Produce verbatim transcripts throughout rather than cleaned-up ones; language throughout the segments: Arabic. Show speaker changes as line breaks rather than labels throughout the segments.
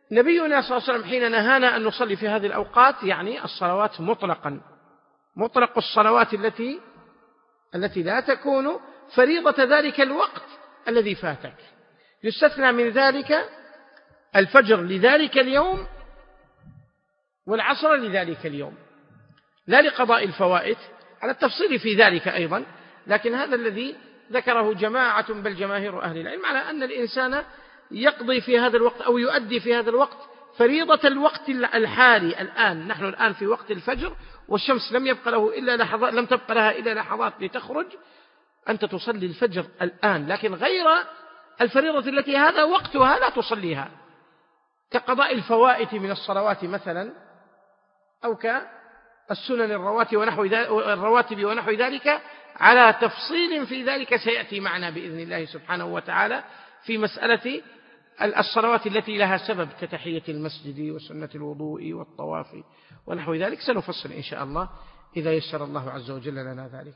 نبينا صلى الله عليه وسلم حين نهانا أن نصلي في هذه الأوقات يعني الصلوات مطلقا، مطلق الصلوات التي التي لا تكون فريضة ذلك الوقت الذي فاتك. يستثنى من ذلك الفجر لذلك اليوم والعصر لذلك اليوم، لا لقضاء الفوائت، على التفصيل في ذلك أيضا، لكن هذا الذي ذكره جماعة بل جماهير أهل العلم على أن الإنسان يقضي في هذا الوقت أو يؤدي في هذا الوقت فريضة الوقت الحالي. الآن نحن الآن في وقت الفجر والشمس لم يبقى له إلا لحظات، لم تبقى لها إلا لحظات لتخرج، أنت تصلي الفجر الآن، لكن غير الفريضة التي هذا وقتها لا تصليها، كقضاء الفوائت من الصلوات مثلا، أو كالسنن الرواتب ونحو ذلك، على تفصيل في ذلك سيأتي معنا بإذن الله سبحانه وتعالى في مسألة الصلوات التي لها سبب كتحية المسجد وسنة الوضوء والطواف ونحو ذلك، سنفصل إن شاء الله إذا يسر الله عز وجل لنا ذلك.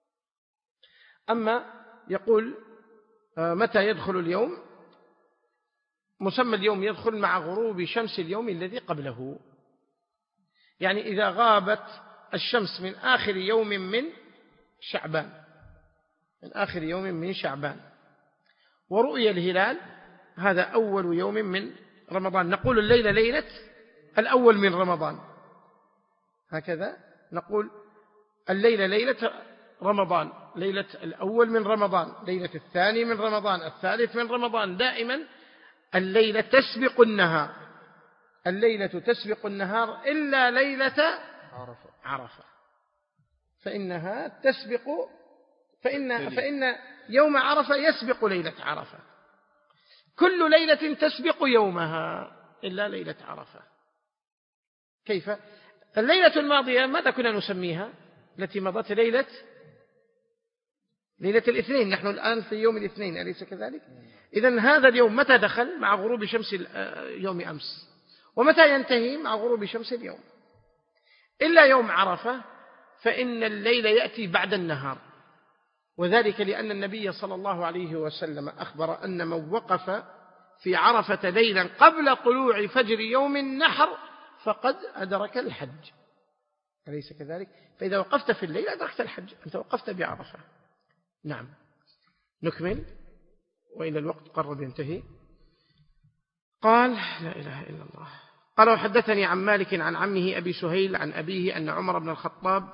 أما يقول متى يدخل اليوم؟ مسمى اليوم يدخل مع غروب شمس اليوم الذي قبله، يعني إذا غابت الشمس من آخر يوم من شعبان، من آخر يوم من شعبان ورؤية الهلال، هذا أول يوم من رمضان، نقول الليلة ليلة الأول من رمضان، هكذا نقول الليلة ليلة رمضان، ليلة الأول من رمضان، ليلة الثاني من رمضان، الثالث من رمضان، دائما الليلة تسبق النهار، الليلة تسبق النهار إلا ليلة عرفة, عرفة فإنها تسبق فإن, فإن يوم عرفة يسبق ليلة عرفة، كل ليلة تسبق يومها إلا ليلة عرفة. كيف؟ الليلة الماضية ماذا كنا نسميها؟ التي مضت ليلة ليلة الاثنين، نحن الآن في يوم الاثنين أليس كذلك؟ إذن هذا اليوم متى دخل؟ مع غروب شمس يوم أمس. ومتى ينتهي؟ مع غروب شمس اليوم. إلا يوم عرفة فإن الليل يأتي بعد النهار، وذلك لأن النبي صلى الله عليه وسلم أخبر أن من وقف في عرفة ليلا قبل طلوع فجر يوم النحر فقد أدرك الحج، أليس كذلك؟ فإذا وقفت في الليل أدركت الحج، أنت وقفت بعرفة. نعم، نكمل وإلى الوقت قرب ينتهي. قال لا إله إلا الله. قال وحدثني عن مالك عن عمه أبي سهيل عن أبيه أن عمر بن الخطاب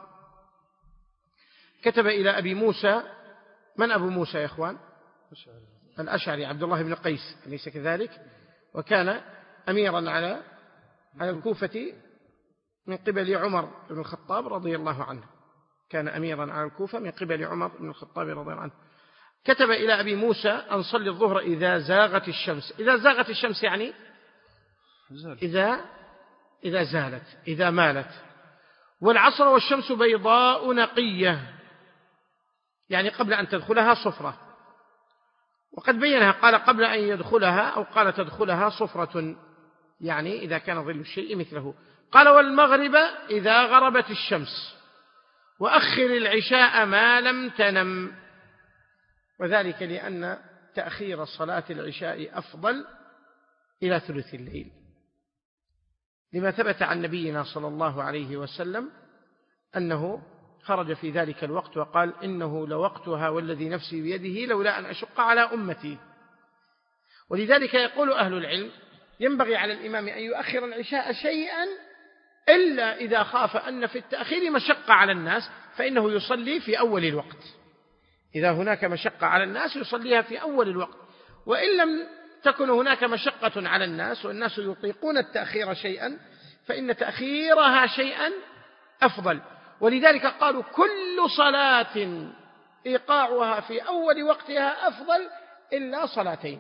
كتب إلى أبي موسى. من أبو موسى يا إخوان؟ الأشعري عبد الله بن قيس، أليس كذلك؟ وكان أميرا على على الكوفة من قبل عمر بن الخطاب رضي الله عنه، كان أميرا على الكوفة من قبل عمر بن الخطاب رضي الله عنه. كتب إلى أبي موسى أن صلي الظهر إذا زاغت الشمس. إذا زاغت الشمس يعني إذا إذا زالت، إذا مالت. والعصر والشمس بيضاء نقية، يعني قبل أن تدخلها صفرة. وقد بينها، قال قبل أن يدخلها، أو قال تدخلها صفرة، يعني إذا كان ظل الشيء مثله. قال والمغرب إذا غربت الشمس، وأخر العشاء ما لم تنم، وذلك لأن تأخير صلاة العشاء أفضل إلى ثلث الليل، لما ثبت عن نبينا صلى الله عليه وسلم أنه خرج في ذلك الوقت وقال إنه لوقتها والذي نفسي بيده لولا أن أشق على أمتي. ولذلك يقول أهل العلم ينبغي على الإمام أن يؤخر العشاء شيئا إلا إذا خاف أن في التأخير مشقة على الناس، فإنه يصلي في أول الوقت. إذا هناك مشقة على الناس يصليها في أول الوقت، وإن لم تكن هناك مشقة على الناس والناس يطيقون التأخير شيئا فإن تأخيرها شيئا أفضل. ولذلك قالوا كل صلاة إيقاعها في أول وقتها أفضل إلا صلاتين: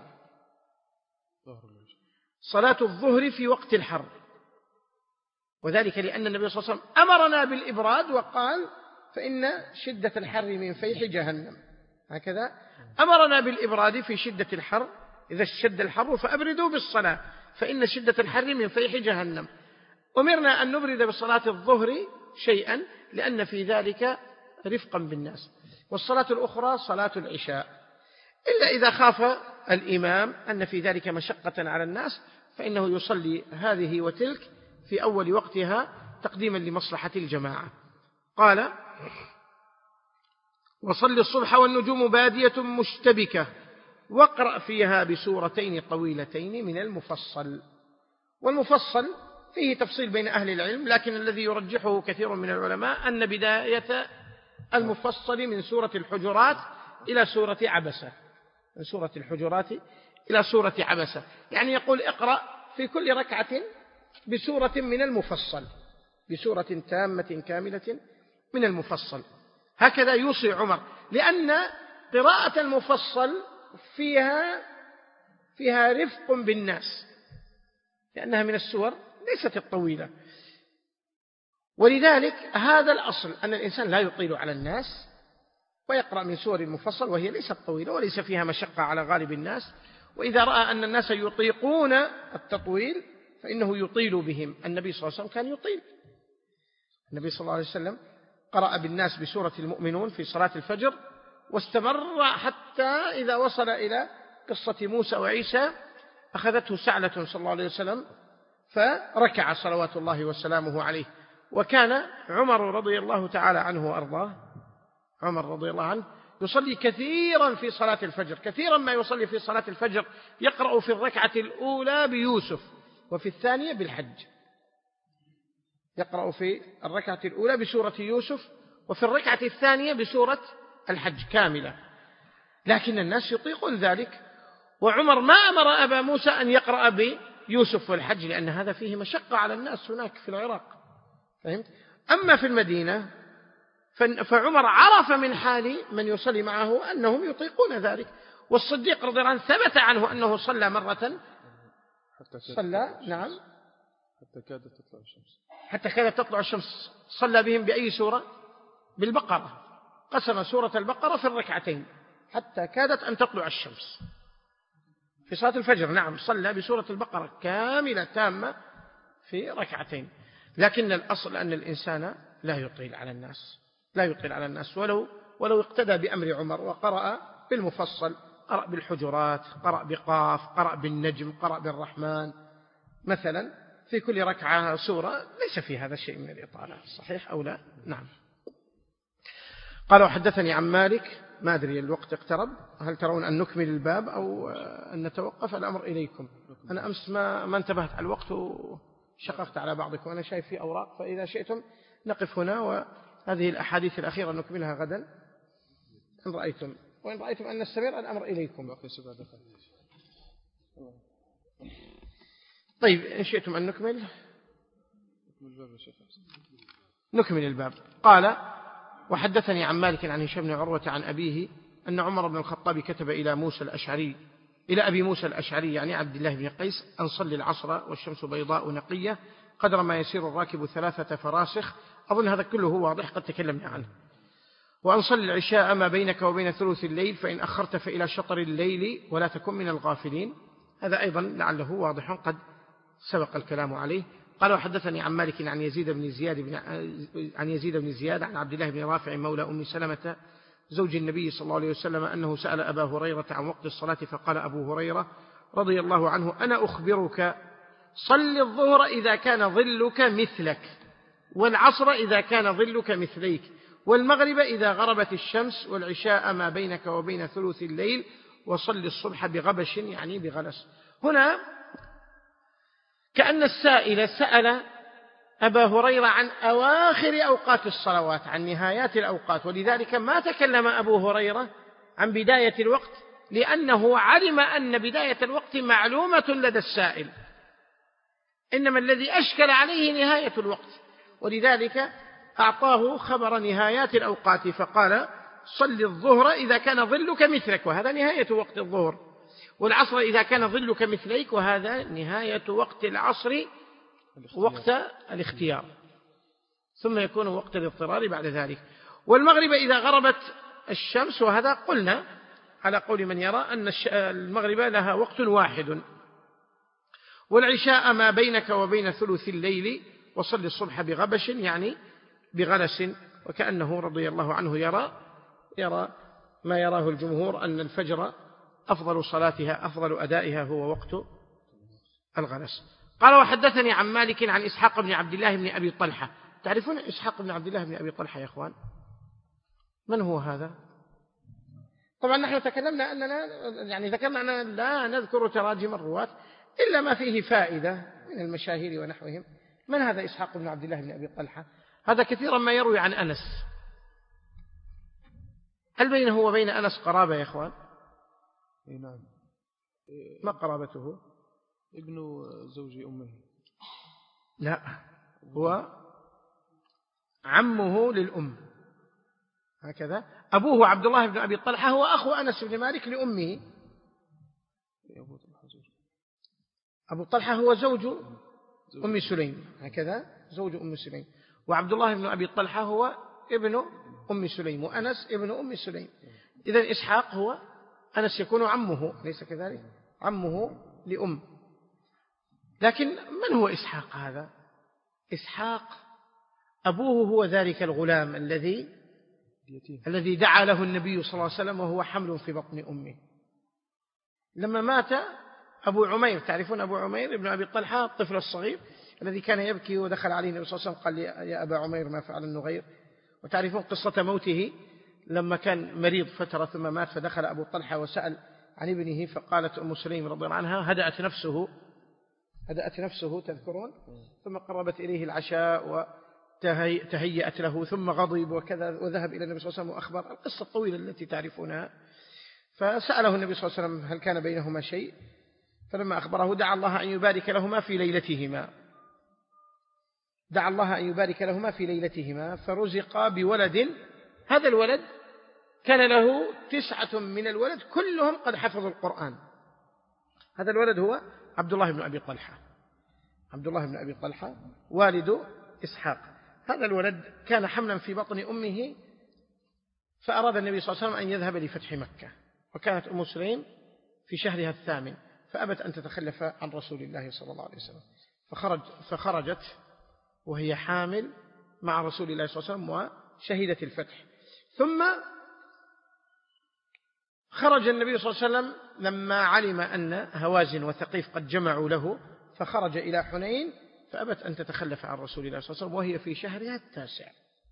صلاة الظهر في وقت الحر، وذلك لأن النبي صلى الله عليه وسلم أمرنا بالإبراد وقال فإن شدة الحر من فيح جهنم، هكذا أمرنا بالإبراد في شدة الحر، إذا اشتد الحر فأبردوا بالصلاة فإن شدة الحر من فيح جهنم. أمرنا أن نبرد بصلاة الظهر شيئا لأن في ذلك رفقا بالناس، والصلاة الأخرى صلاة العشاء، إلا إذا خاف الإمام أن في ذلك مشقة على الناس فإنه يصلي هذه وتلك في أول وقتها تقديما لمصلحة الجماعة. قال: وصل الصبح والنجوم بادية مشتبكة واقرأ فيها بسورتين طويلتين من المفصل. والمفصل فيه تفصيل بين أهل العلم، لكن الذي يرجحه كثير من العلماء أن بداية المفصل من سورة الحجرات إلى سورة عبسة، من سورة الحجرات إلى سورة عبسة، يعني يقول اقرأ في كل ركعة بسورة من المفصل، بسورة تامة كاملة من المفصل. هكذا يوصي عمر، لأن قراءة المفصل فيها فيها رفق بالناس، لأنها من السور ليست الطويلة. ولذلك هذا الأصل أن الإنسان لا يطيل على الناس، ويقرأ من سور المفصل وهي ليست طويلة وليس فيها مشقة على غالب الناس. وإذا رأى أن الناس يطيقون التطويل فإنه يطيل بهم. النبي صلى الله عليه وسلم كان يطيل. النبي صلى الله عليه وسلم قرأ بالناس بسورة المؤمنون في صلاة الفجر، واستمر حتى إذا وصل إلى قصة موسى وعيسى أخذته سعلة صلى الله عليه وسلم فركع صلوات الله وسلامه عليه. وكان عمر رضي الله تعالى عنه وأرضاه، عمر رضي الله عنه يصلي كثيرا في صلاة الفجر، كثيرا ما يصلي في صلاة الفجر يقرأ في الركعة الأولى بيوسف وفي الثانية بالحج. يقرأ في الركعة الأولى بسورة يوسف وفي الركعة الثانية بسورة الحج كاملة، لكن الناس يطيقون ذلك. وعمر ما أمر أبا موسى أن يقرأ بيوسف والحج، لأن هذا فيه مشقة على الناس هناك في العراق، فهمت؟ أما في المدينة فعمر عرف من حال من يصلي معه أنهم يطيقون ذلك. والصديق رضي الله عنه ثبت عنه أنه صلى مرة، صلى نعم
حتى كادت تطلع الشمس،
حتى كادت تطلع الشمس صلى بهم بأي سورة؟ بالبقرة. قسم سورة البقرة في الركعتين حتى كادت أن تطلع الشمس في صلاة الفجر. نعم، صلى بسورة البقرة كاملة تامة في ركعتين. لكن الأصل أن الإنسان لا يطيل على الناس، لا يطيل على الناس ولو ولو اقتدى بأمر عمر وقرأ بالمفصل، قرأ بالحجرات، قرأ بقاف، قرأ بالنجم، قرأ بالرحمن مثلا في كل ركعة سورة، ليس في هذا شيء من الإطالة. صحيح أو لا؟ نعم. قال: وحدثني عن مالك. ما أدري الوقت اقترب، هل ترون أن نكمل الباب أو أن نتوقف؟ الأمر إليكم. أنا أمس ما, ما انتبهت على الوقت وشققت على بعضكم، أنا شايف في أوراق، فإذا شئتم نقف هنا، وهذه الأحاديث الأخيرة نكملها غدا إن رأيتم، وإن رأيتم أن نستمر الأمر إليكم. طيب إن شئتم أن نكمل نكمل الباب. قال: وحدثني عن مالك عن هشام بن عروة عن أبيه أن عمر بن الخطاب كتب إلى موسى الأشعري إلى أبي موسى الأشعري يعني عبد الله بن قيس أن صلي العصر والشمس بيضاء نقية قدر ما يسير الراكب ثلاثة فراسخ. أظن هذا كله واضح قد تكلمنا عنه. وأن صلي العشاء ما بينك وبين ثلث الليل، فإن أخرت فإلى شطر الليل ولا تكن من الغافلين. هذا أيضا لعله واضح قد سبق الكلام عليه. قال: وحدثني عن مالك عن يزيد بن زياد بن عن يزيد بن زياد عن عبد الله بن رافع مولى أم سلمة زوج النبي صلى الله عليه وسلم أنه سأل أبا هريرة عن وقت الصلاة، فقال أبو هريرة رضي الله عنه: أنا أخبرك، صل الظهر إذا كان ظلك مثلك، والعصر إذا كان ظلك مثليك، والمغرب إذا غربت الشمس، والعشاء ما بينك وبين ثلث الليل، وصل الصبح بغبش يعني بغلس. هنا كأن السائل سأل أبا هريرة عن أواخر أوقات الصلوات، عن نهايات الأوقات، ولذلك ما تكلم أبو هريرة عن بداية الوقت، لأنه علم أن بداية الوقت معلومة لدى السائل، إنما الذي أشكل عليه نهاية الوقت، ولذلك أعطاه خبر نهايات الأوقات فقال: صل الظهر إذا كان ظلك مثلك، وهذا نهاية وقت الظهر، والعصر إذا كان ظلك مثليك، وهذا نهاية وقت العصر وقت الاختيار، ثم يكون وقت الاضطرار بعد ذلك. والمغرب إذا غربت الشمس، وهذا قلنا على قول من يرى أن المغرب لها وقت واحد. والعشاء ما بينك وبين ثلث الليل، وصل الصبح بغبش يعني بغلس. وكأنه رضي الله عنه يرى يرى ما يراه الجمهور، أن الفجر أفضل صلاتها أفضل أدائها هو وقت الغنس. قال وحدثني عن مالك عن إسحاق بن عبد الله بن أبي طلحة. تعرفون إسحاق بن عبد الله بن أبي طلحة يا أخوان؟ من هو هذا؟ طبعا نحن تكلمنا أننا يعني ذكرنا أننا لا نذكر تراجم الرواة إلا ما فيه فائدة من المشاهير ونحوهم. من هذا إسحاق بن عبد الله بن أبي طلحة؟ هذا كثيرا ما يروي عن أنس. هل بينه وبين أنس قرابة يا أخوان؟
نعم.
ما قرابته؟
ابن زوج أمه.
لا، هو عمه للأم هكذا. أبوه عبد الله بن أبي طلحة هو أخو أنس بن مالك لأمه. أبو طلحة هو زوج أم سليم هكذا، زوج أم سليم. وعبد الله بن أبي طلحة هو ابن أم سليم، وأنس ابن أم سليم. إذن إسحاق هو أنس يكون عمه، ليس كذلك؟ عمه لأم. لكن من هو إسحاق هذا؟ إسحاق أبوه هو ذلك الغلام الذي الذي دعا له النبي صلى الله عليه وسلم وهو حمل في بطن أمه. لما مات أبو عمير، تعرفون أبو عمير ابن أبي طلحة الطفل الصغير الذي كان يبكي ودخل عليه النبي صلى الله عليه وسلم قال يا أبا عمير ما فعل النغير. وتعرفون قصة موته لما كان مريض فترة ثم مات، فدخل أبو طلحة وسأل عن ابنه، فقالت أم سليم رضي الله عنها هدأت نفسه هدأت نفسه تذكرون، ثم قربت إليه العشاء وتهيأت له، ثم غضب وكذا وذهب إلى النبي صلى الله عليه وسلم وأخبر القصة الطويلة التي تعرفونها. فسأله النبي صلى الله عليه وسلم هل كان بينهما شيء، فلما أخبره دعا الله أن يبارك لهما في ليلتهما دعا الله أن يبارك لهما في ليلتهما فرزقا بولد. هذا الولد كان له تسعة من الولد كلهم قد حفظوا القرآن. هذا الولد هو عبد الله بن أبي طلحة، عبد الله بن أبي طلحة والد إسحاق. هذا الولد كان حملا في بطن أمه، فأراد النبي صلى الله عليه وسلم أن يذهب لفتح مكة، وكانت أم سليم في شهرها الثامن، فأبت أن تتخلف عن رسول الله صلى الله عليه وسلم، فخرج فخرجت وهي حامل مع رسول الله صلى الله عليه وسلم وشهدت الفتح. ثم خرج النبي صلى الله عليه وسلم لما علم أن هوازن وثقيف قد جمعوا له، فخرج إلى حنين، فأبت أن تتخلف عن رسول الله صلى الله عليه وسلم وهي في شهرها التاسع.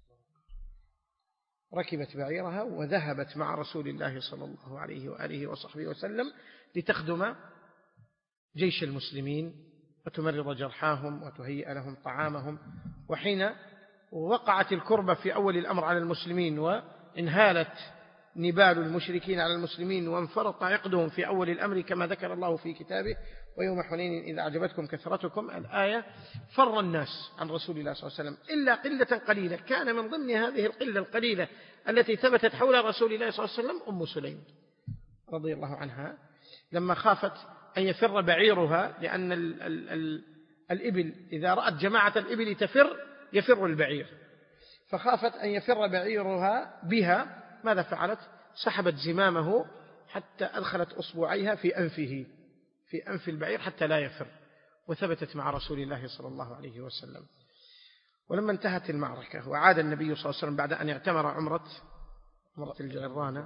ركبت بعيرها وذهبت مع رسول الله صلى الله عليه وآله وصحبه وسلم لتخدم جيش المسلمين وتمرض جرحاهم وتهيئ لهم طعامهم. وحين وقعت الكربة في أول الأمر على المسلمين وانهالت نبال المشركين على المسلمين وانفرط عقدهم في أول الأمر كما ذكر الله في كتابه ويوم حنين إذا أعجبتكم كثرتكم الآية، فر الناس عن رسول الله صلى الله عليه وسلم إلا قلة قليلة. كان من ضمن هذه القلة القليلة التي ثبتت حول رسول الله صلى الله عليه وسلم أم سليم رضي الله عنها، لما خافت أن يفر بعيرها، لأن ال ال ال الإبل إذا رأت جماعة الإبل تفر يفر البعير، فخافت أن يفر بعيرها بها. ماذا فعلت؟ سحبت زمامه حتى أدخلت أصبعيها في أنفه في أنف البعير حتى لا يفر، وثبتت مع رسول الله صلى الله عليه وسلم. ولما انتهت المعركة وعاد النبي صلى الله عليه وسلم بعد أن اعتمر عمرة عمرة الجعرانة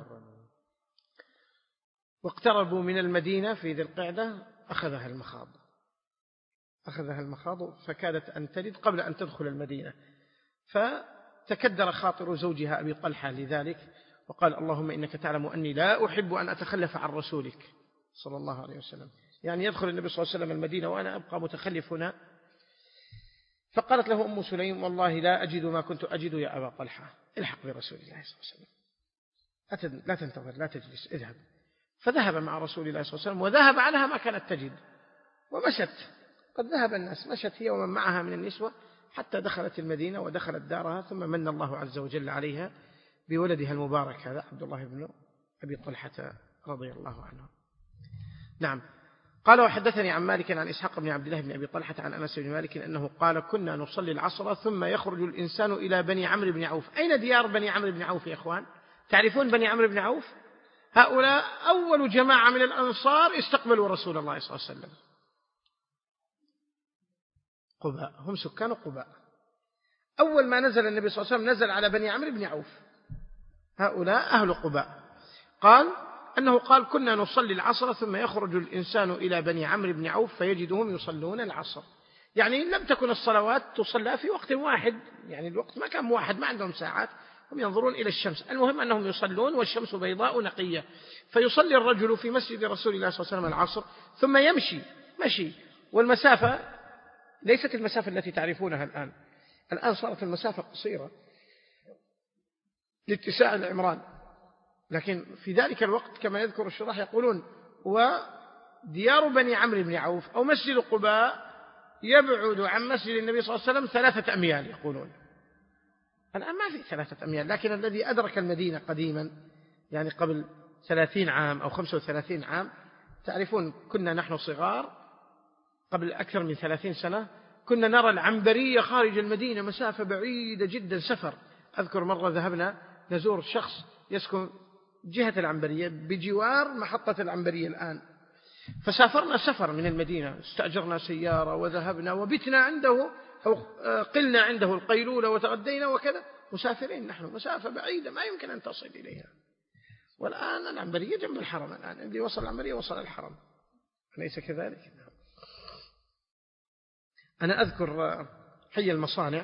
واقتربوا من المدينة في ذي القعدة، أخذها المخاض أخذها المخاض فكادت أن تلد قبل أن تدخل المدينة، فتكدر خاطر زوجها أبي طلحة لذلك وقال اللهم إنك تعلم أني لا أحب أن أتخلف عن رسولك صلى الله عليه وسلم، يعني يدخل النبي صلى الله عليه وسلم المدينة وأنا أبقى متخلف هنا. فقالت له أم سليم والله لا أجد ما كنت أجد يا أبا طلحة، الحق برسول الله صلى الله عليه وسلم، لا تنتظر لا تجلس اذهب. فذهب مع رسول الله صلى الله عليه وسلم وذهب عنها ما كانت تجد ومشت، قد ذهب الناس، مشت هي ومن معها من النسوة حتى دخلت المدينة ودخلت دارها، ثم من الله عز وجل عليها بولدها المبارك هذا عبد الله بن أبي طلحة رضي الله عنه. نعم. قال وحدثني عن مالك عن إسحاق بن عبد الله بن أبي طلحة عن أنس بن مالك أنه قال كنا نصلي العصر ثم يخرج الإنسان إلى بني عمرو بن عوف. أين ديار بني عمرو بن عوف يا إخوان؟ تعرفون بني عمرو بن عوف؟ هؤلاء أول جماعة من الأنصار استقبلوا رسول الله صلى الله عليه وسلم. قباء، هم سكان قباء. أول ما نزل النبي صلى الله عليه وسلم نزل على بني عمرو بن عوف، هؤلاء أهل قباء. قال أنه قال كنا نصلي العصر ثم يخرج الإنسان إلى بني عمرو بن عوف فيجدهم يصلون العصر. يعني لم تكن الصلوات تصلى في وقت واحد، يعني الوقت ما كان واحد، ما عندهم ساعات، هم ينظرون إلى الشمس، المهم أنهم يصلون والشمس بيضاء نقية. فيصلي الرجل في مسجد رسول الله صلى الله عليه وسلم العصر ثم يمشي مشي، والمسافة ليست المسافة التي تعرفونها الآن، الآن صارت المسافة قصيرة لاتساع العمران، لكن في ذلك الوقت كما يذكر الشراح يقولون وديار بني عمرو بن عوف أو مسجد قباء يبعد عن مسجد النبي صلى الله عليه وسلم ثلاثة أميال يقولون. الآن ما في ثلاثة أميال، لكن الذي أدرك المدينة قديما يعني قبل ثلاثين عام أو خمسة وثلاثين عام، تعرفون كنا نحن صغار قبل أكثر من ثلاثين سنة كنا نرى العنبرية خارج المدينة مسافة بعيدة جدا سفر. أذكر مرة ذهبنا نزور شخص يسكن جهة العنبرية بجوار محطة العنبرية الآن، فسافرنا سفر من المدينة، استأجرنا سيارة وذهبنا وبتنا عنده أو قلنا عنده القيلولة وتغدينا وكذا، مسافرين نحن مسافة بعيدة ما يمكن أن تصل إليها. والآن العنبرية جنب الحرم، الآن اللي وصل العنبرية وصل الحرم، أليس كذلك؟ أنا أذكر حي المصانع،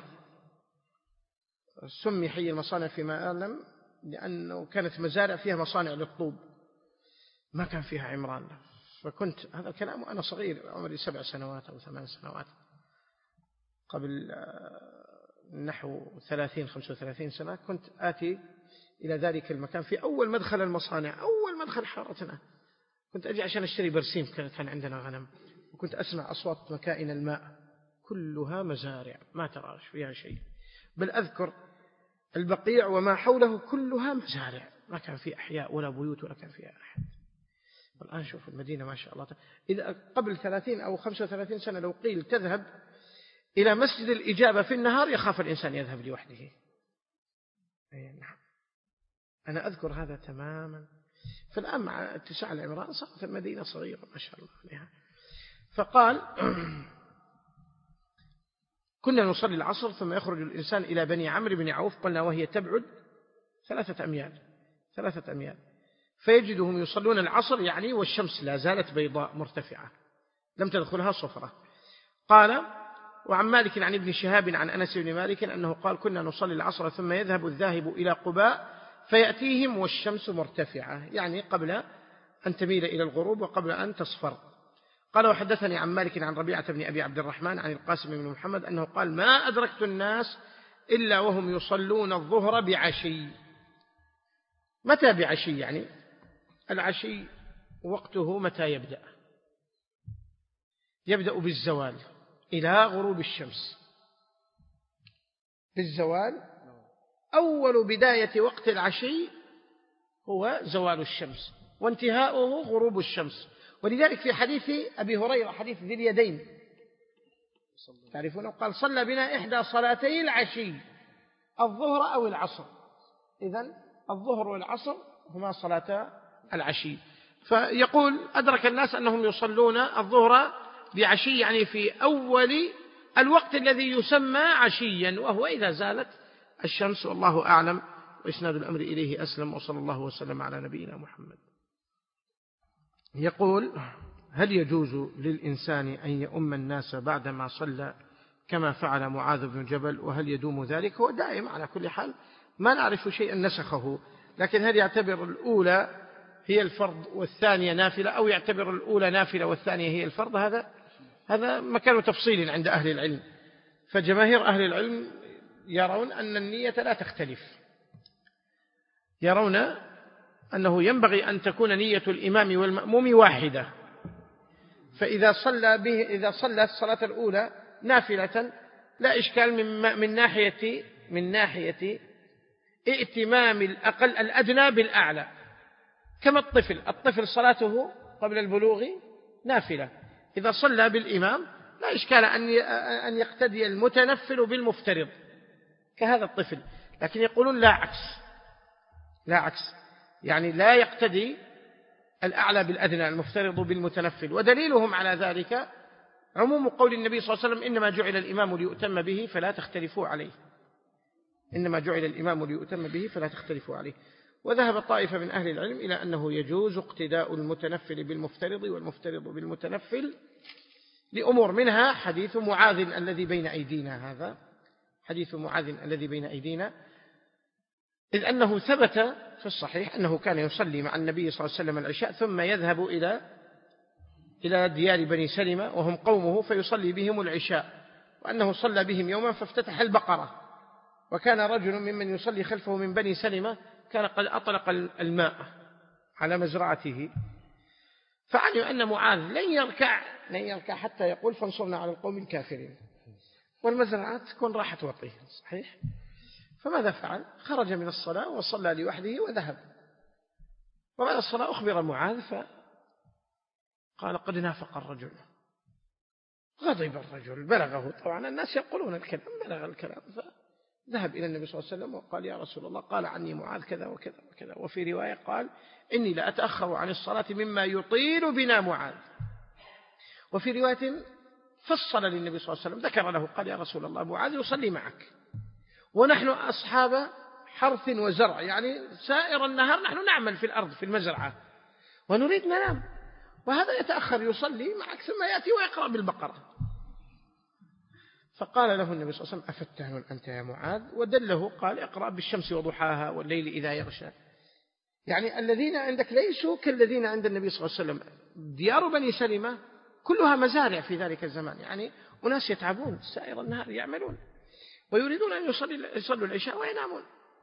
سمي حي المصانع فيما أعلم لأنه كانت مزارع فيها مصانع للطوب، ما كان فيها عمران. فكنت هذا الكلام وأنا صغير عمري سبع سنوات أو ثمان سنوات، قبل نحو ثلاثين خمسة وثلاثين سنة، كنت آتي إلى ذلك المكان في أول مدخل المصانع، أول مدخل حارتنا، كنت أجي عشان أشتري برسيم، كان عندنا غنم، وكنت أسمع أصوات مكائن الماء كلها مزارع ما تراش فيها شيء، بل أذكر البقيع وما حوله كلها مزارع، ما كان في أحياء ولا بيوت ولا كان فيها أحد. والآن شوف المدينة ما شاء الله، إذا قبل ثلاثين أو خمسة وثلاثين سنة لو قيل تذهب إلى مسجد الإجابة في النهار يخاف الإنسان يذهب لوحده. أي نعم، أنا أذكر هذا تماما. فالآن مع اتساع العمران صارت المدينة صغيرة ما شاء الله عليها. فقال كنا نصلي العصر ثم يخرج الإنسان إلى بني عمرو بن عوف، قلنا وهي تبعد ثلاثة أميال ثلاثة أميال فيجدهم يصلون العصر، يعني والشمس لا زالت بيضاء مرتفعة لم تدخلها صفرة. قال وعن مالك عن ابن شهاب عن أنس بن مالك أنه قال كنا نصلي العصر ثم يذهب الذاهب إلى قباء فيأتيهم والشمس مرتفعة، يعني قبل أن تميل إلى الغروب وقبل أن تصفر. قال وحدثني عن مالك عن ربيعة بن أبي عبد الرحمن عن القاسم بن محمد أنه قال ما أدركت الناس إلا وهم يصلون الظهر بعشي. متى بعشي؟ يعني العشي وقته متى يبدأ؟ يبدأ بالزوال إلى غروب الشمس، بالزوال أول بداية وقت العشي هو زوال الشمس وانتهاؤه غروب الشمس. ولذلك في حديث أبي هريرة حديث ذي اليدين تعرفونه قال صلى بنا إحدى صلاتي العشي الظهر أو العصر، إذن الظهر والعصر هما صلاتا العشي. فيقول أدرك الناس أنهم يصلون الظهر بعشي، يعني في أول الوقت الذي يسمى عشيا وهو إذا زالت الشمس، والله أعلم، وإسناد الأمر إليه أسلم، وصلى الله وسلم على نبينا محمد. يقول هل يجوز للإنسان أن يؤم الناس بعدما صلى كما فعل معاذ بن جبل، وهل يدوم ذلك؟ هو دائم على كل حال، ما نعرف شيئا نسخه، لكن هل يعتبر الأولى هي الفرض والثانية نافلة، أو يعتبر الأولى نافلة والثانية هي الفرض؟ هذا هذا مكان تفصيل عند أهل العلم. فجماهير أهل العلم يرون أن النية لا تختلف، يرون أنه ينبغي أن تكون نية الإمام والمأموم واحدة، فإذا صلى به إذا صلى الصلاة الأولى نافلة لا إشكال من من ناحية من ناحية ائتمام الأقل الأدنى بالأعلى، كما الطفل الطفل صلاته قبل البلوغ نافلة، إذا صلى بالإمام لا إشكال أن أن يقتدي المتنفل بالمفترض كهذا الطفل. لكن يقولون لا عكس، لا عكس، يعني لا يقتدي الأعلى بالأدنى المفترض بالمتنفل. ودليلهم على ذلك عموم قول النبي صلى الله عليه وسلم إنما جعل الإمام ليؤتم به فلا تختلفوا عليه، إنما جعل الإمام ليؤتم به فلا تختلفوا عليه. وذهب طائفة من أهل العلم إلى أنه يجوز اقتداء المتنفل بالمفترض والمفترض بالمتنفل لأمور، منها حديث معاذ الذي بين أيدينا، هذا حديث معاذ الذي بين أيدينا، إذ أنه ثبت في الصحيح أنه كان يصلي مع النبي صلى الله عليه وسلم العشاء ثم يذهب إلى إلى ديار بني سلمة وهم قومه فيصلي بهم العشاء، وأنه صلى بهم يوما فافتتح البقرة، وكان رجل ممن يصلي خلفه من بني سلمة كان قد أطلق الماء على مزرعته، فعلم أن معاذ لن يركع لن يركع حتى يقول فانصرنا على القوم الكافرين، والمزرعة تكون راحت وطيه صحيح. فماذا فعل؟ خرج من الصلاة وصلى لوحده وذهب، وبعد الصلاة أخبر معاذ فقال قد نافق الرجل، غضب الرجل، بلغه طبعا الناس يقولون الكلام، بلغ الكلام، فذهب إلى النبي صلى الله عليه وسلم وقال يا رسول الله قال عني معاذ كذا وكذا وكذا، وفي رواية قال إني لأتأخر عن الصلاة مما يطيل بنا معاذ، وفي رواية فصل للنبي صلى الله عليه وسلم ذكر له قال يا رسول الله معاذ يصلي معك ونحن أصحاب حرث وزرع، يعني سائر النهار نحن نعمل في الأرض في المزرعة ونريد ننام، وهذا يتأخر يصلي معك ثم يأتي ويقرأ بالبقرة. فقال له النبي صلى الله عليه وسلم أفتان أنت يا معاذ، ودله قال اقرأ بالشمس وضحاها والليل إذا يغشى، يعني الذين عندك ليسوا كالذين عند النبي صلى الله عليه وسلم. ديار بني سلمة كلها مزارع في ذلك الزمان، يعني أناس يتعبون سائر النهار يعملون ويريدون أن يصلوا العشاء وينامون.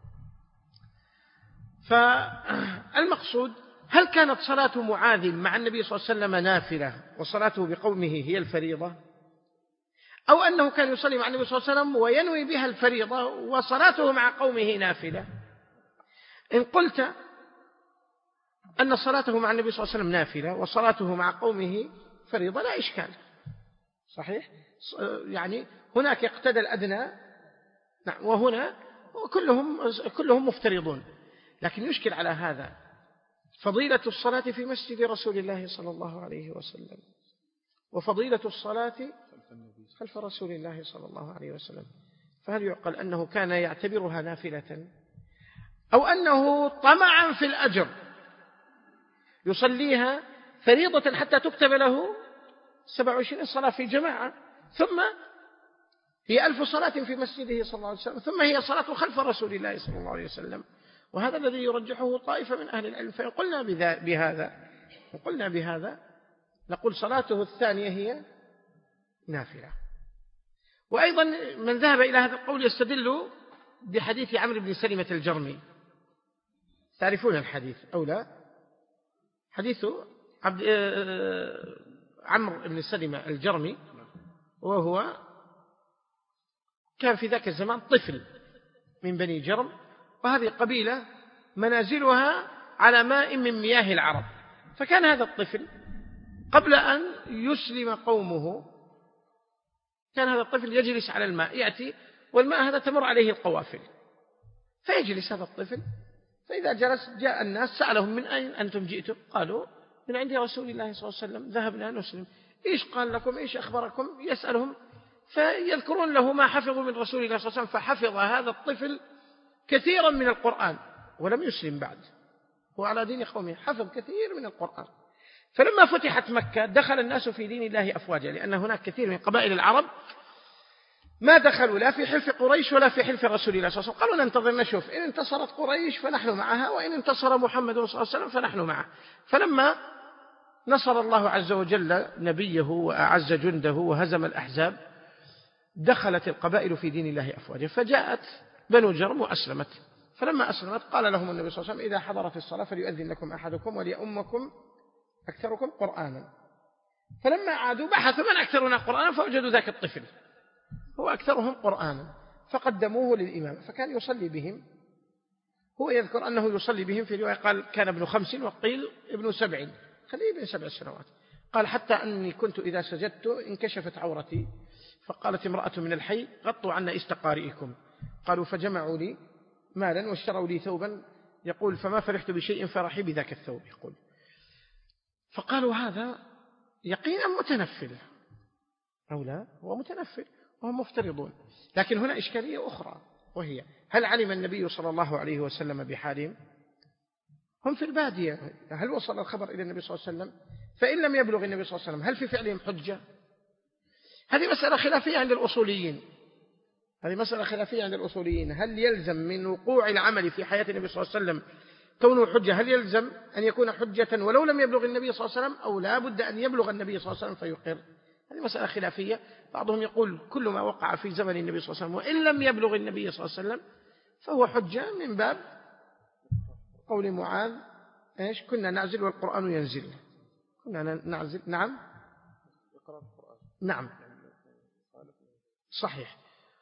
فالمقصود هل كانت صلاة معاذ مع النبي صلى الله عليه وسلم نافلة وصلاته بقومه هي الفريضة، أو أنه كان يصلي مع النبي صلى الله عليه وسلم وينوي بها الفريضة وصلاته مع قومه نافلة؟ إن قلت أن صلاته مع النبي صلى الله عليه وسلم نافلة وصلاته مع قومه فريضة لا إشكال صحيح، يعني هناك اقتدى الأدنى نعم، وهنا كلهم كلهم مفترضون، لكن يشكل على هذا فضيلة الصلاة في مسجد رسول الله صلى الله عليه وسلم، وفضيلة الصلاة خلف رسول الله صلى الله عليه وسلم، فهل يعقل أنه كان يعتبرها نافلة أو أنه طمعا في الأجر يصليها فريضة حتى تكتب له سبع وعشرين صلاة في جماعة، ثم هي ألف صلاة في مسجده صلى الله عليه وسلم، ثم هي صلاة خلف رسول الله صلى الله عليه وسلم، وهذا الذي يرجحه طائفة من أهل العلم. فقلنا بهذا وقلنا بهذا نقول صلاته الثانية هي نافلة. وأيضا من ذهب إلى هذا القول يستدل بحديث عمرو بن سلمة الجرمي، تعرفون الحديث أو لا؟ حديث عبد عمرو بن سلمة الجرمي، وهو كان في ذاك الزمان طفل من بني جرم، وهذه قبيلة منازلها على ماء من مياه العرب، فكان هذا الطفل قبل أن يسلم قومه كان هذا الطفل يجلس على الماء، يأتي والماء هذا تمر عليه القوافل، فيجلس هذا الطفل، فإذا جلس جاء الناس سألهم من أين أنتم جئتم؟ قالوا من عند رسول الله صلى الله عليه وسلم ذهبنا نسلم. إيش قال لكم؟ إيش أخبركم؟ يسألهم فيذكرون له ما حفظوا من رسول الله صلى الله عليه وسلم، فحفظ هذا الطفل كثيرا من القرآن ولم يسلم بعد، هو على دين قومه حفظ كثير من القرآن. فلما فتحت مكة دخل الناس في دين الله أفواجا، لأن هناك كثير من قبائل العرب ما دخلوا لا في حلف قريش ولا في حلف رسول الله صلى الله عليه وسلم، قالوا ننتظر نشوف إن انتصرت قريش فنحن معها، وإن انتصر محمد صلى الله عليه وسلم فنحن معه. فلما نصر الله عز وجل نبيه وأعز جنده وهزم الأحزاب دخلت القبائل في دين الله أفواجا، فجاءت بنو جرم وأسلمت. فلما أسلمت قال لهم النبي صلى الله عليه وسلم إذا حضرت الصلاة فليؤذن لكم أحدكم وليؤمكم أكثركم قرآنا. فلما عادوا بحثوا من أكثرنا قرآنا فوجدوا ذاك الطفل هو أكثرهم قرآنا، فقدموه للإمام فكان يصلي بهم. هو يذكر أنه يصلي بهم في رواية قال كان ابن خمس وقيل ابن سبع، خليه ابن سبع سنوات. قال حتى أني كنت إذا سجدت انكشفت عورتي فقالت امرأة من الحي غطوا عنا استقارئكم، قالوا فجمعوا لي مالا واشتروا لي ثوبا، يقول فما فرحت بشيء فرحي بذاك الثوب، يقول فقالوا هذا يقينا متنفل أو لا، هو متنفل وهم مفترضون. لكن هنا إشكالية أخرى، وهي هل علم النبي صلى الله عليه وسلم بحالهم؟ هم في البادية، هل وصل الخبر إلى النبي صلى الله عليه وسلم؟ فإن لم يبلغ النبي صلى الله عليه وسلم هل في فعلهم حجة؟ هذه مسألة خلافية عند الأصوليين. هذه مسألة خلافية عند الأصوليين. هل يلزم من وقوع العمل في حياة النبي صلى الله عليه وسلم كونه حجة؟ هل يلزم أن يكون حجة ولو لم يبلغ النبي صلى الله عليه وسلم، أو لا بد أن يبلغ النبي صلى الله عليه وسلم فيقر؟ هذه مسألة خلافية. بعضهم يقول كل ما وقع في زمن النبي صلى الله عليه وسلم وإن لم يبلغ النبي صلى الله عليه وسلم فهو حجة، من باب قول معاذ إيش كنا نعزل والقرآن ينزل. كنا نعزل. نعم نعم صحيح.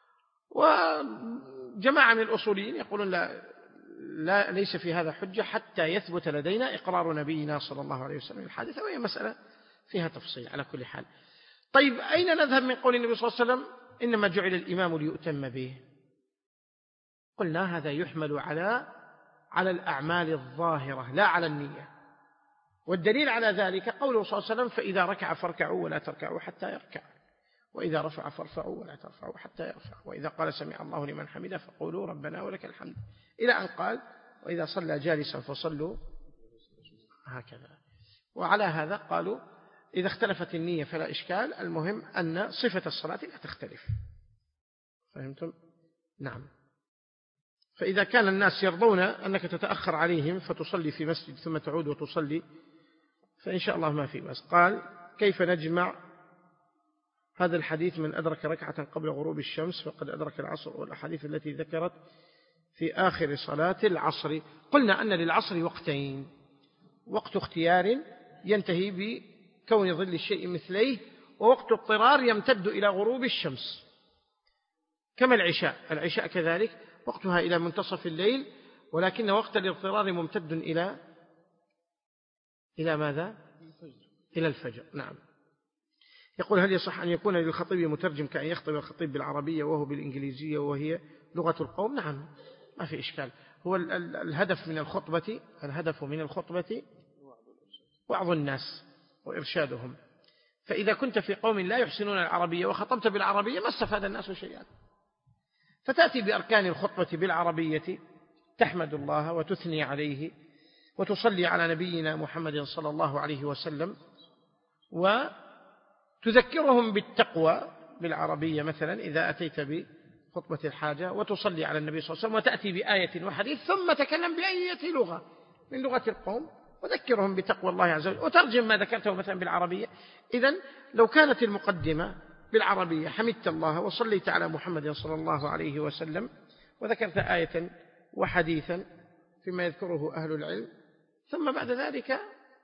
وجماعة من الأصوليين يقولون لا, لا ليس في هذا حجة حتى يثبت لدينا إقرار نبينا صلى الله عليه وسلم الحادثة، وهي مسألة فيها تفصيل على كل حال. طيب أين نذهب من قول النبي صلى الله عليه وسلم إنما جعل الإمام ليؤتم به؟ قلنا هذا يحمل على على الأعمال الظاهرة لا على النية. والدليل على ذلك قوله صلى الله عليه وسلم فإذا ركع فاركعوا ولا تركعوا حتى يركع، وإذا رفع فارفعوا ولا ترفعوا حتى يرفع، وإذا قال سمع الله لمن حمده فقولوا ربنا ولك الحمد، إلى أن قال وإذا صلى جالسا فصلوا هكذا. وعلى هذا قالوا إذا اختلفت النية فلا إشكال، المهم أن صفة الصلاة لا تختلف. فهمتم؟ نعم. فإذا كان الناس يرضون أنك تتأخر عليهم فتصلي في مسجد ثم تعود وتصلي فإن شاء الله ما في بأس. قال كيف نجمع هذا الحديث من أدرك ركعة قبل غروب الشمس فقد أدرك العصر، والأحاديث التي ذكرت في آخر صلاة العصر؟ قلنا أن للعصر وقتين، وقت اختيار ينتهي بكون ظل الشيء مثليه، ووقت اضطرار يمتد إلى غروب الشمس، كما العشاء. العشاء كذلك وقتها إلى منتصف الليل، ولكن وقت الاضطرار ممتد إلى إلى ماذا؟ إلى الفجر. نعم. يقول هل يصح أن يكون للخطيب مترجم كأن يخطب الخطيب بالعربية وهو بالإنجليزية وهي لغة القوم؟ نعم ما في إشكال. هو الهدف من الخطبة الهدف من الخطبة وعظ الناس وإرشادهم. فإذا كنت في قوم لا يحسنون العربية وخطبت بالعربية ما استفاد الناس شيئا، فتأتي بأركان الخطبة بالعربية، تحمد الله وتثني عليه وتصلي على نبينا محمد صلى الله عليه وسلم، وتذكرهم بالتقوى بالعربية مثلا إذا أتيت بخطبة الحاجة، وتصلي على النبي صلى الله عليه وسلم وتأتي بآية وحديث، ثم تكلم بأية لغة من لغة القوم وذكرهم بتقوى الله عز وجل، وترجم ما ذكرته مثلا بالعربية. إذن لو كانت المقدمة بالعربية حمدت الله وصليت على محمد صلى الله عليه وسلم وذكرت آية وحديثا فيما يذكره أهل العلم، ثم بعد ذلك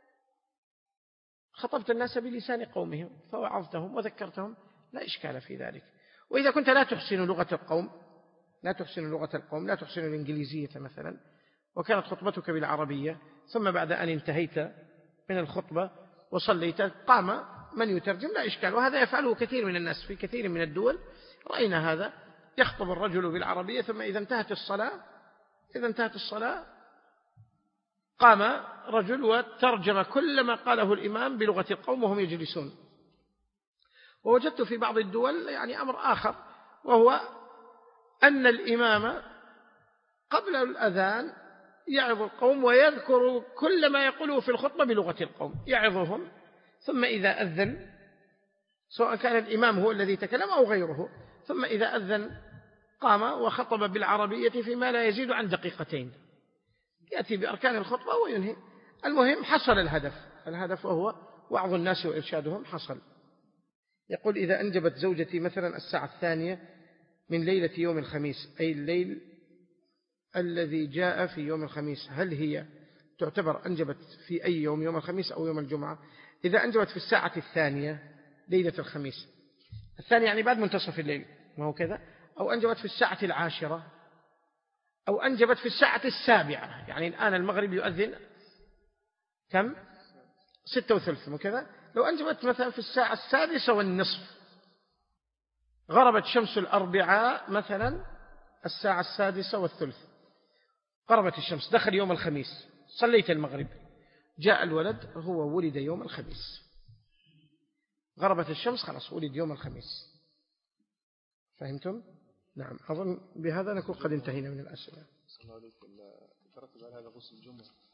خطبت الناس بلسان قومهم فوعظتهم وذكرتهم، لا إشكال في ذلك. وإذا كنت لا تحسن لغة القوم لا تحسن لغة القوم لا تحسن الإنجليزية مثلا، وكانت خطبتك بالعربية، ثم بعد أن انتهيت من الخطبة وصليت قام من يترجم، لا إشكال. وهذا يفعله كثير من الناس في كثير من الدول، رأينا هذا، يخطب الرجل بالعربية ثم إذا انتهت الصلاة إذا انتهت الصلاة قام رجل وترجم كل ما قاله الإمام بلغة القوم وهم يجلسون. ووجدت في بعض الدول يعني أمر آخر، وهو أن الإمام قبل الأذان يعظ القوم ويذكر كل ما يقوله في الخطبة بلغة القوم، يعظهم، ثم إذا أذن سواء كان الإمام هو الذي تكلم أو غيره، ثم إذا أذن قام وخطب بالعربية فيما لا يزيد عن دقيقتين، يأتي بأركان الخطبة وينهي. المهم حصل الهدف الهدف وهو وعظ الناس وإرشادهم، حصل. يقول إذا أنجبت زوجتي مثلا الساعة الثانية من ليلة يوم الخميس، أي الليل الذي جاء في يوم الخميس، هل هي تعتبر أنجبت في أي يوم، يوم الخميس أو يوم الجمعة؟ إذا أنجبت في الساعة الثانية ليلة الخميس، الثانية يعني بعد منتصف الليل، ما هو كذا، أو أنجبت في الساعة العاشرة، أو أنجبت في الساعة السابعة، يعني الآن المغرب يؤذن كم؟ ستة وثلث وكذا. لو أنجبت مثلا في الساعة السادسة والنصف، غربت شمس الأربعاء مثلا الساعة السادسة والثلث، غربت الشمس، دخل يوم الخميس، صليت المغرب، جاء الولد هو ولد يوم الخميس، غربت الشمس خلاص ولد يوم الخميس. فهمتم؟ نعم. أظن بهذا نكون قد انتهينا من الأسئلة.
صلى الله عليه وسلم. ترتب على هذا غسل الجمعة.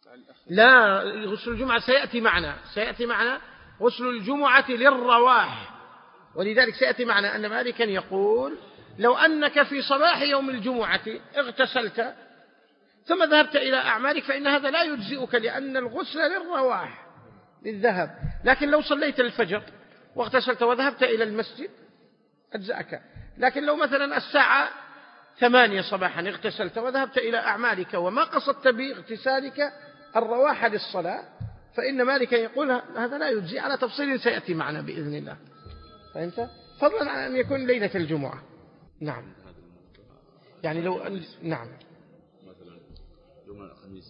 لا، غسل الجمعة سيأتي معنا سيأتي معنا غسل الجمعة للرواح. ولذلك سيأتي معنا أن مالكا يقول لو أنك في صباح يوم الجمعة اغتسلت ثم ذهبت إلى أعمالك فإن هذا لا يجزئك، لأن الغسل للرواح للذهب. لكن لو صليت الفجر واغتسلت وذهبت إلى المسجد أجزأك. لكن لو مثلا الساعة ثمانية صباحا اغتسلت وذهبت إلى أعمالك وما قصدت باغتسالك الرواح للصلاة فإن مالك يقول هذا لا يجزي، على تفصيل سيأتي معنا بإذن الله. فأنت فضلا عن أن يكون ليلة الجمعة. نعم، يعني لو أن... نعم
مثلا يوم الخميس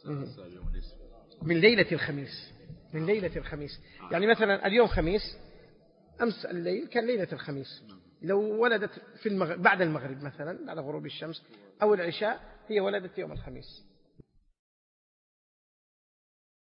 من ليلة الخميس من ليلة الخميس يعني مثلا اليوم خميس، أمس الليل كان ليلة الخميس. لو ولدت في المغرب بعد المغرب مثلا بعد غروب الشمس أو العشاء هي ولدت يوم الخميس.